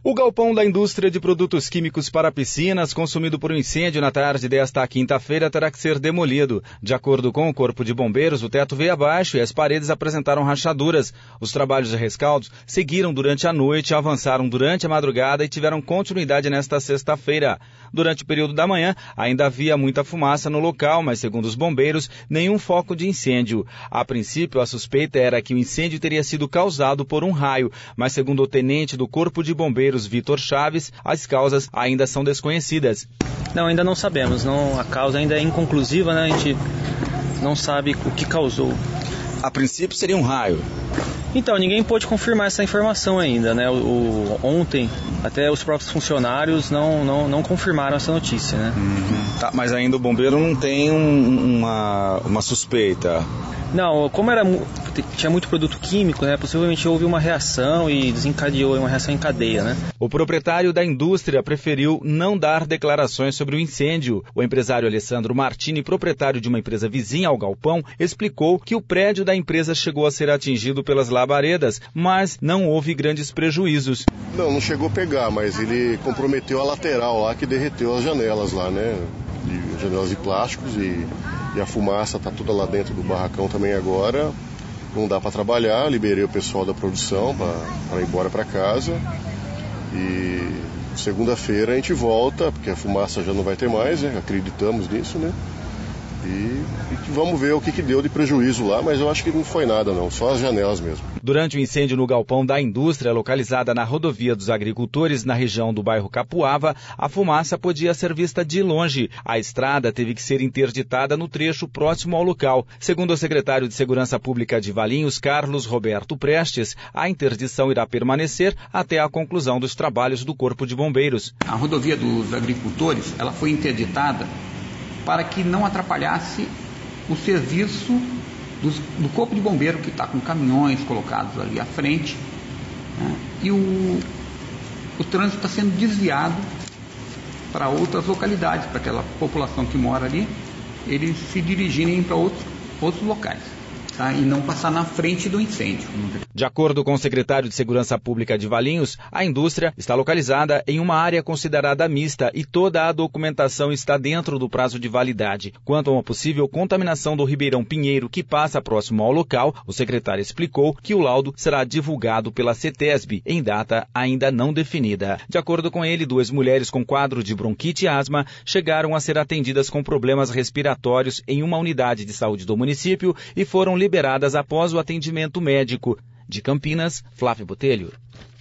O galpão da indústria de produtos químicos para piscinas, consumido por um incêndio na tarde desta quinta-feira, terá que ser demolido. De acordo com o Corpo de Bombeiros, o teto veio abaixo e as paredes apresentaram rachaduras. Os trabalhos de rescaldo seguiram durante a noite, avançaram durante a madrugada e tiveram continuidade nesta sexta-feira. Durante o período da manhã, ainda havia muita fumaça no local, mas, segundo os bombeiros, nenhum foco de incêndio. A princípio, a suspeita era que o incêndio teria sido causado por um raio, mas, segundo o tenente do Corpo de Bombeiros, Vitor Chaves, as causas ainda são desconhecidas. Não, ainda não sabemos. A causa ainda é inconclusiva, né? A gente não sabe o que causou. A princípio seria um raio. Então, ninguém pôde confirmar essa informação ainda, né? Ontem, até os próprios funcionários não confirmaram essa notícia, né? Tá, mas ainda o bombeiro não tem uma suspeita. Não, como tinha muito produto químico, né? Possivelmente houve uma reação e desencadeou uma reação em cadeia, né? O proprietário da indústria preferiu não dar declarações sobre o incêndio. O empresário Alessandro Martini, proprietário de uma empresa vizinha ao galpão, explicou que o prédio da empresa chegou a ser atingido pelas labaredas, mas não houve grandes prejuízos. Não chegou a pegar, mas ele comprometeu a lateral lá, que derreteu as janelas lá, né? Janelas de plásticos e a fumaça está toda lá dentro do barracão também agora. Não dá para trabalhar, liberei o pessoal da produção para ir embora para casa. E segunda-feira a gente volta, porque a fumaça já não vai ter mais, né? Acreditamos nisso, né? E vamos ver o que deu de prejuízo lá, mas eu acho que não foi nada não, só as janelas mesmo. Durante o incêndio no galpão da indústria, localizada na rodovia dos agricultores, na região do bairro Capuava, a fumaça podia ser vista de longe. A estrada teve que ser interditada no trecho próximo ao local. Segundo o secretário de Segurança Pública de Valinhos, Carlos Roberto Prestes, a interdição irá permanecer até a conclusão dos trabalhos do Corpo de Bombeiros. A rodovia dos agricultores, ela foi interditada para que não atrapalhasse o serviço do Corpo de Bombeiro, que está com caminhões colocados ali à frente, né? E o trânsito está sendo desviado para outras localidades, para aquela população que mora ali, eles se dirigirem para outros locais. Tá? E não passar na frente do incêndio. De acordo com o secretário de Segurança Pública de Valinhos, a indústria está localizada em uma área considerada mista e toda a documentação está dentro do prazo de validade. Quanto a uma possível contaminação do Ribeirão Pinheiro que passa próximo ao local, o secretário explicou que o laudo será divulgado pela CETESB em data ainda não definida. De acordo com ele, 2 mulheres com quadro de bronquite e asma chegaram a ser atendidas com problemas respiratórios em uma unidade de saúde do município e foram liberadas após o atendimento médico. De Campinas, Flávio Botelho.